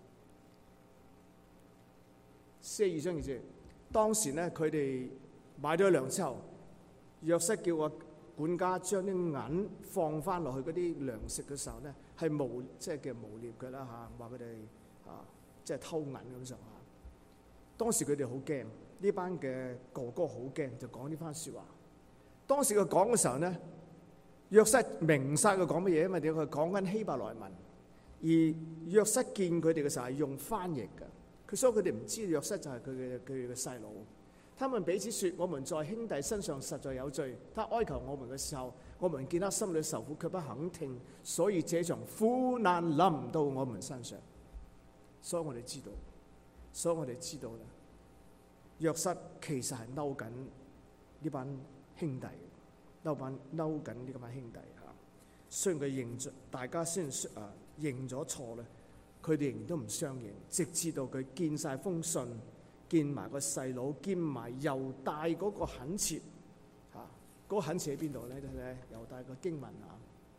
四十二章二節，當時咧佢哋買咗糧之後，約瑟叫個管家將啲銀放翻落去嗰啲糧食嘅時候咧，係無即係叫誣蔑嘅啦嚇，話佢哋啊即係偷銀咁上下。當時佢哋好驚。呢班嘅哥哥好驚，就講呢番説話。當時佢講嘅時候咧，約瑟明晒佢講乜嘢，因為點？佢講緊希伯來文，而約瑟見佢哋嘅時候係用翻譯嘅，佢所以佢哋唔知約瑟就係佢嘅佢哋嘅細佬。他們彼此説：我們在兄弟身上實在有罪。他哀求我們嘅時候，我們見他心裏受苦，卻不肯聽，所以這場苦難臨到我們身上。所以我哋知道，所以我哋知道啦。約瑟其實係嬲緊呢班兄弟，嬲緊嬲緊呢班兄弟嚇。雖然佢認咗，大家先啊認咗錯咧，佢哋仍然都唔相認，直至到佢見晒封信，見埋個細佬，見埋猶大嗰個懇切嚇。嗰個懇切喺邊度咧？睇睇猶大個經文啊。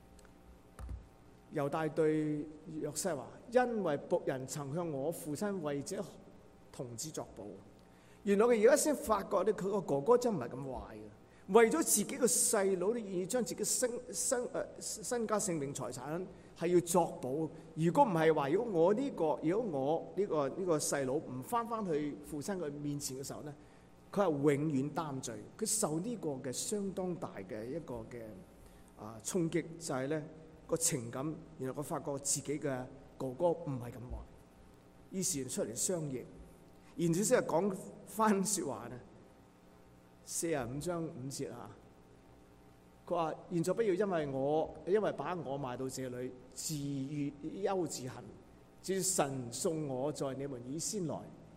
猶大對約瑟話：因為僕人曾向我父親為這童子作保。原來佢而家先發覺咧，佢個哥哥真唔係咁壞嘅。為咗自己個細佬，都願意將自己身身誒身家性命財產係要作保。如果唔係話，如果我呢、這個，如果我呢、這個呢、這個細佬唔翻翻去父親佢面前嘅時候咧，佢係永遠擔罪。佢受呢個嘅相當大嘅一個嘅啊衝擊，就係咧個情感。原來佢發覺自己嘅哥哥唔係咁壞，於是出嚟相認，然之後先係講翻説話咧，四十五章五節啊，佢話：現在不要因為我，因為把我賣到這裏，自怨憂自恨，只神送我在你們以先來，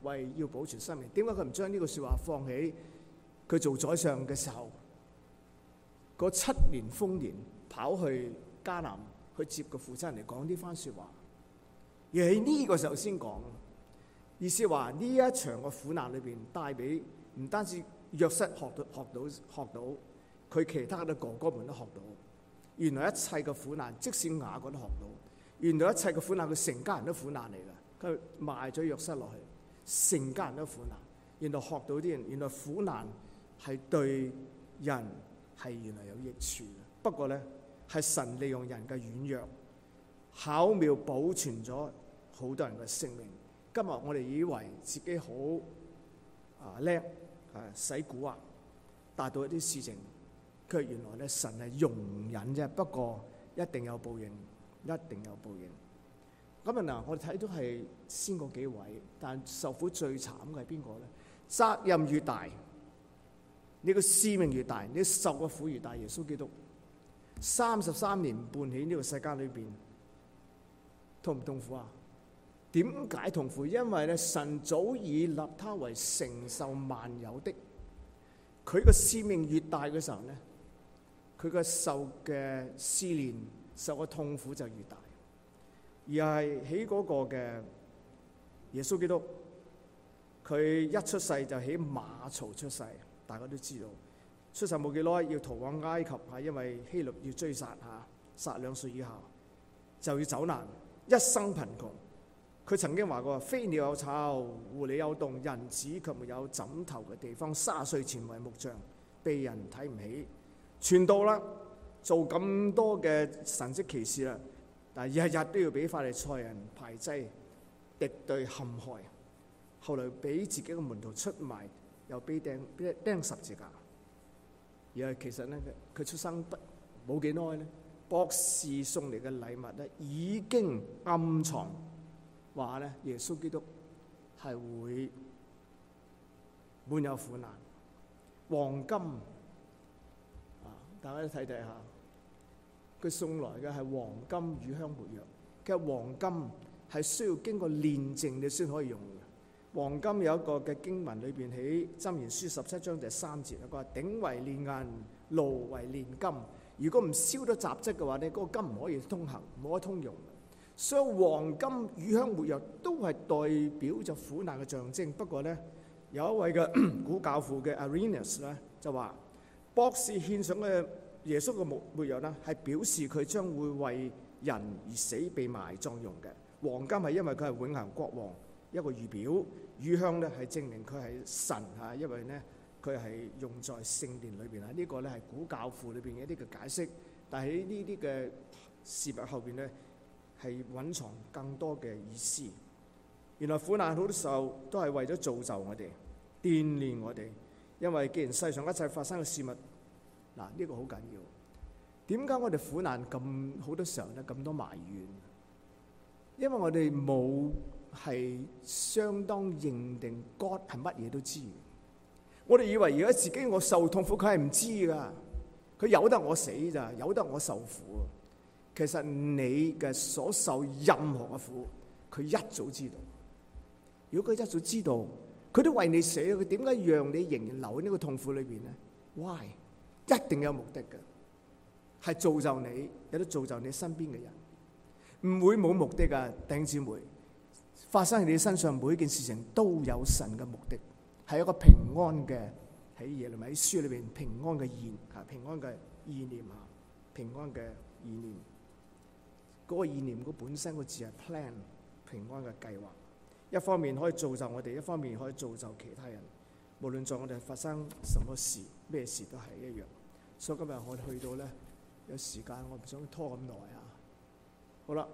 為要保存生命。點解佢唔將呢個説話放喺佢做宰相嘅時候，嗰七年豐年跑去迦南去接個父親嚟講呢番説話，而喺呢個時候先講？意思話呢一場嘅苦難裏邊帶俾唔單止約瑟學到學到學到，佢其他嘅哥哥們都學到。原來一切嘅苦難，即使雅各都學到。原來一切嘅苦難，佢成家人都苦難嚟㗎。佢賣咗約瑟落去，成家人都苦難。原來學到啲人，原來苦難係對人係原來有益處嘅。不過咧，係神利用人嘅軟弱，巧妙保存咗好多人嘅性命。今日我哋以為自己好啊叻啊使蠱惑，達到一啲事情，佢原來咧神係容忍啫。不過一定有報應，一定有報應。咁啊嗱，我哋睇到係先嗰幾位，但受苦最慘嘅係邊個咧？責任越大，你個使命越大，你受嘅苦越大。耶穌基督三十三年半喺呢個世界裏邊，痛唔痛苦啊？點解痛苦？因為咧，神早已立他為承受萬有的。佢個使命越大嘅時候咧，佢個受嘅試煉、受嘅痛苦就越大。而係喺嗰個嘅耶穌基督，佢一出世就喺馬槽出世，大家都知道。出世冇幾耐，要逃往埃及嚇，因為希律要追殺嚇，殺兩歲以下就要走難，一生貧窮。佢曾經話過：飛鳥有巢，狐狸有洞，人子卻沒有枕頭嘅地方。卅歲前為木匠，被人睇唔起。傳道啦，做咁多嘅神蹟奇事啦，但係日日都要俾法利賽人排擠、敵對、陷害。後來俾自己嘅門徒出賣，又俾釘釘十字架。而係其實咧，佢出生不冇幾耐咧，博士送嚟嘅禮物咧已經暗藏。話咧，耶穌基督係會滿有苦難，黃金啊！大家都睇睇下，佢送來嘅係黃金、乳香、沒藥。其實黃金係需要經過煉淨你先可以用嘅。黃金有一個嘅經文裏邊喺箴言書十七章第三節，佢話：鼎為煉銀，爐為煉金。如果唔燒咗雜質嘅話咧，嗰個金唔可以通行，冇得通用。所以黃金、乳香、沒藥都係代表咗苦難嘅象徵。不過咧，有一位嘅古教父嘅 Irenaeus 咧就話，博士獻上嘅耶穌嘅沒沒藥咧，係表示佢將會為人而死、被埋葬用嘅。黃金係因為佢係永恆國王一個預表，乳香咧係證明佢係神嚇，因為咧佢係用在聖殿裏邊啊。呢個咧係古教父裏邊嘅一啲嘅解釋，但係喺呢啲嘅事物後邊咧，係蘊藏更多嘅意思。原來苦難好多時候都係為咗造就我哋、鍛鍊我哋。因為既然世上一切發生嘅事物，嗱呢個好緊要。點解我哋苦難咁好多時候咧咁多埋怨？因為我哋冇係相當認定 God 係乜嘢都知。我哋以為而家自己我受痛苦，佢係唔知㗎。佢由得我死咋，由得我受苦。其實你嘅所受任何嘅苦，佢一早知道。如果佢一早知道，佢都為你死，佢點解讓你仍然留喺呢個痛苦裏邊呢？ Why？ 一定有目的嘅，係造就你，有得造就你身邊嘅人，唔會冇目的㗎。弟兄姊妹，發生喺你身上每一件事情都有神嘅目的，係一個平安嘅，喺耶利米書裏邊平安嘅意啊，平安嘅意念啊，平安嘅意念。嗰個意念，嗰本身個字係 plan， 平安嘅計劃。一方面可以造就我哋，一方面可以造就其他人。無論在我哋發生什麼事，咩事都係一樣。所以今日我哋去到咧，有時間我唔想拖咁耐啊。好啦，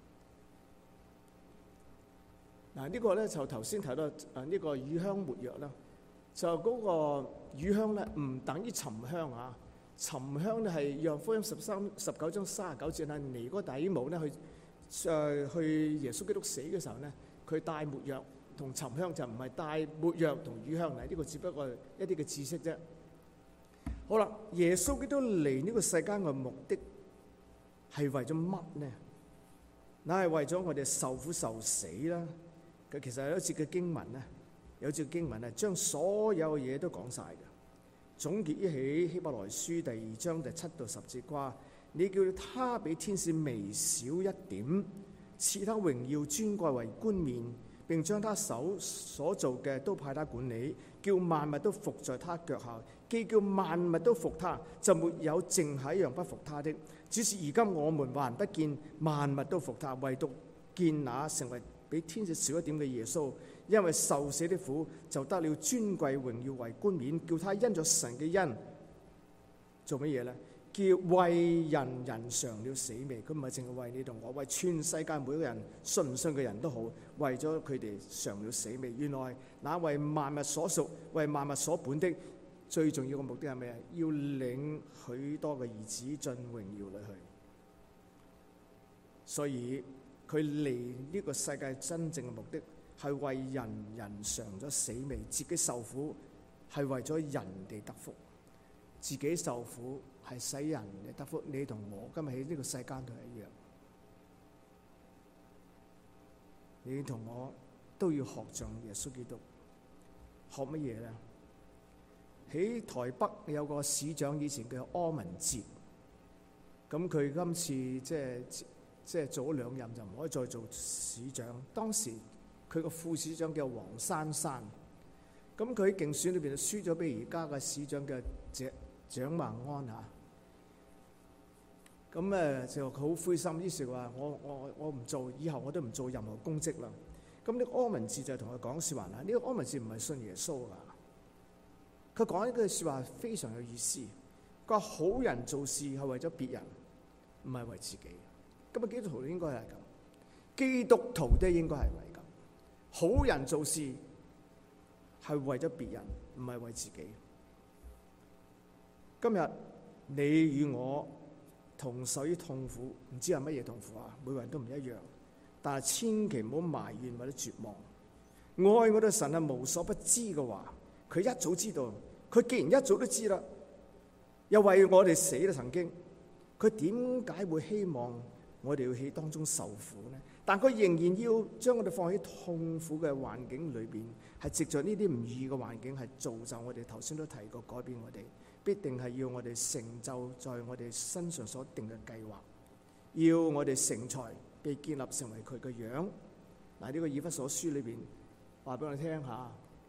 嗱呢個咧就頭先提到啊，呢個乳香沒藥啦，就嗰個乳香咧唔等於沉香啊。沉香咧係《約翰福音》十三十九章三十九節係尼哥底母咧去誒、呃、去耶穌基督死嘅時候咧，佢帶沒藥同沉香，就唔係帶沒藥同乳香嚟。呢、這個只不過一啲嘅知識啫。好啦，耶穌基督嚟呢個世間嘅目的係為咗乜呢？那係為咗我哋受苦受死啦。佢其實有一節嘅經文咧， 有隻經文係將所有嘢都講晒嘅。總結一起希伯來書第二章第七到十節話：你叫他比天使微小一點，賜他榮耀尊貴為冠冕，並將他手所做嘅都派他管理，叫萬物都服在他腳下。既叫萬物都服他，就沒有剩下一樣不服他的。只是而今我們還不見萬物都服他，唯獨見那成為比天使小一點嘅耶穌，因為受死的苦，就得了尊貴榮耀為冠冕，叫他因着神嘅恩做乜嘢呢？叫為人人嘗了死味。佢唔係淨係為你同我，為全世界每個人信唔信嘅人都好，為咗佢哋嘗了死味。原來那為萬物所屬、為萬物所本的最重要嘅目的係咩啊？要領許多嘅兒子進榮耀裏去。所以佢嚟呢個世界真正嘅目的係為人人嘗咗死味，自己受苦係為咗人哋得福，自己受苦係使人哋得福。你同我今日喺呢個世間都係一樣，你同我都要學像耶穌基督。學乜嘢咧？喺台北有個市長，以前叫柯文哲，咁佢今次即係即係做咗兩任就唔可以再做市長。當時佢個副市長叫黃珊珊，咁佢喺競選裏邊就輸咗俾而家嘅市長嘅蔣蔣萬安嚇。咁誒就好灰心，於是話我我我唔做，以後我都唔做任何公職啦。咁呢個柯文哲就同佢講説話啦。呢個柯文哲唔係信耶穌㗎。佢講呢句説話非常有意思。佢話好人做事係為咗別人，唔係為自己。咁啊，基督徒應該係咁，基督徒都應該係為咁。好人做事係為咗別人，唔係為自己。今日你與我同受於痛苦，唔知係乜嘢痛苦啊？每個人都唔一樣，但係千祈唔好埋怨或者絕望。愛我哋神係無所不知嘅話，佢一早知道。佢既然一早都知啦，又為我哋死啦，曾經，佢點解會希望我哋要喺當中受苦呢？但佢仍然要將我哋放喺痛苦嘅環境裏邊，係藉着呢啲唔易嘅環境，係造就我哋。頭先都提過，改變我哋，必定係要我哋成就在我哋身上所定嘅計劃，要我哋成才，被建立成為佢嘅樣。嗱，呢個以弗所書裏邊話俾我哋聽下。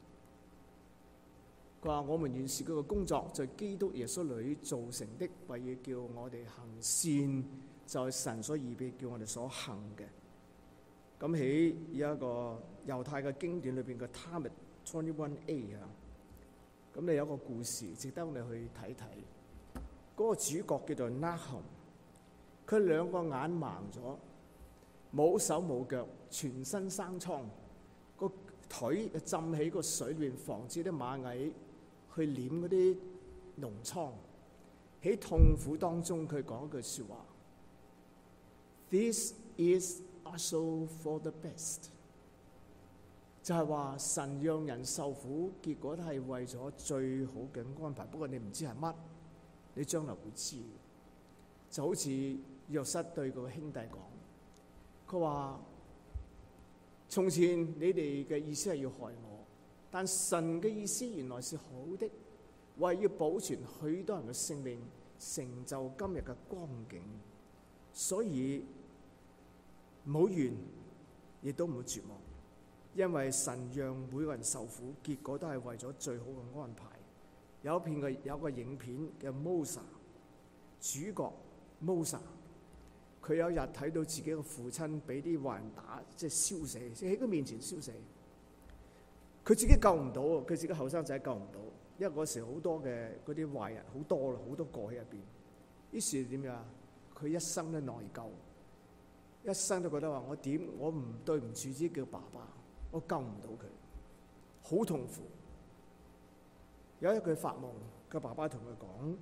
佢話：我們原是佢嘅工作，在基督耶穌裏造成的，為要叫我哋行善，就係神所預備叫我哋所行嘅。咁喺一個猶太嘅經典裏邊嘅 Talmud twenty-one A 啊，咁你有一個故事值得我哋去睇睇。嗰、那個主角叫做 Nahum， 佢兩個眼盲咗，冇手冇腳，全身生瘡，個腿浸喺個水裏邊，防止啲螞蟻去舐嗰啲膿瘡。喺痛苦當中，佢講一句説話 ：This is also for the best。就係話神讓人受苦，結果都係為咗最好嘅安排。不過你唔知係乜，你將來會知。就好似約瑟對個兄弟講，佢話：從前你哋嘅意思係要害我，但神嘅意思原來是好的，為要保存許多人嘅性命，成就今日嘅光景。所以唔好怨，亦都唔好絕望，因為神讓每個人受苦，結果都係為咗最好嘅安排。有一片嘅有一個影片嘅 Mosa， 主角 Mosa， 佢有一日睇到自己嘅父親俾啲壞人打，即係燒死，即係喺佢面前燒死。佢自己救唔到，佢自己後生仔救唔到，因為嗰時好多嘅嗰啲壞人好多啦，好多個喺入邊。於是點樣？佢一生都內疚，一生都覺得話我點我唔對唔住自己叫爸爸，我救唔到佢，好痛苦。有一日佢發夢，個爸爸同佢講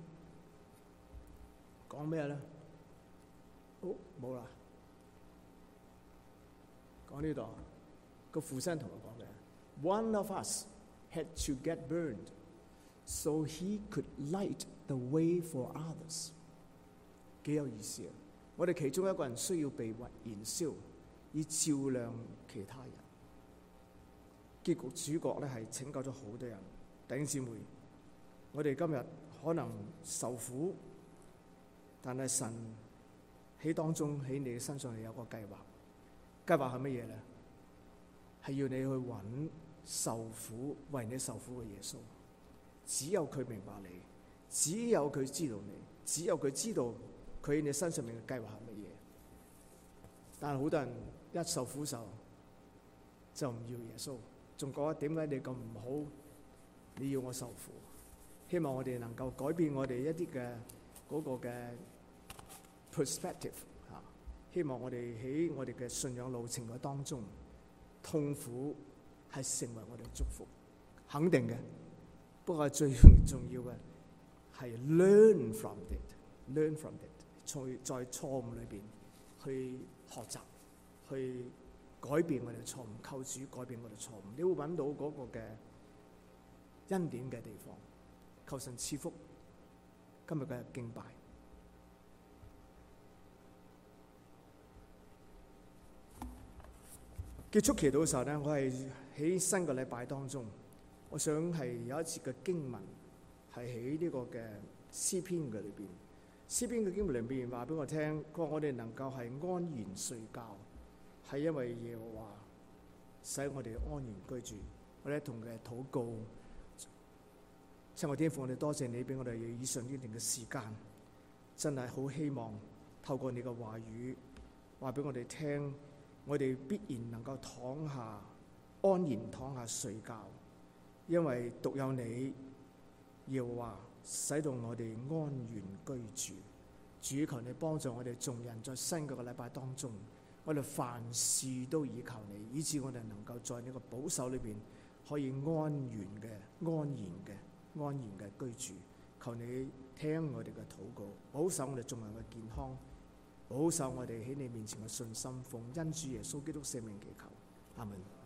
講咩咧？好冇啦，講呢度個父親同佢講嘅。One of us had to get burned, so he could light the way for others。幾有意思啊！我哋其中一個人需要被燃燒，以照亮其他人。 結局主角咧係拯救咗好多人。弟兄姊妹，我哋今日可能受苦，但係神喺當中喺你嘅身上有個計劃。計劃係乜嘢咧？係要你去揾受苦為你受苦嘅耶穌。只有佢明白你，只有佢知道你，只有佢知道佢喺你身上面嘅計劃係乜嘢。但係好多人一受苦受就唔要耶穌，仲覺得點解你咁唔好？你要我受苦？希望我哋能夠改變我哋一啲嘅嗰個嘅 perspective 嚇。希望我哋喺我哋嘅信仰路程嘅當中，痛苦係成為我哋祝福，肯定嘅。不過最重要嘅係 learn from it，learn from it， 在在錯誤裏邊去學習，去改變我哋嘅錯誤，求主改變我哋錯誤。你會揾到嗰個嘅恩典嘅地方。求神賜福今日嘅敬拜。結束祈禱嘅時候咧，我係喺新個禮拜當中，我想係有一節嘅經文係喺呢個嘅詩篇嘅裏邊。詩篇嘅經文裏邊話俾我聽，佢話我哋能夠係安然睡覺，係因為耶和華使我哋安然居住。我哋同佢禱告。親愛天父，我哋多謝你俾我哋以上呢段嘅時間，真係好希望透過你嘅話語話俾我哋聽，我哋必然能夠躺下安然躺下睡覺，因為獨有你耶和華使到我哋安然居住。主，求你幫助我哋眾人在新嘅個禮拜當中，我哋凡事都倚靠你，以致我哋能夠在呢個保守裏邊可以安然嘅安然嘅安然嘅居住。求你聽我哋嘅禱告，保守我哋眾人嘅健康，保守我哋喺你面前嘅信心，奉恩主耶穌基督聖名祈求，阿門。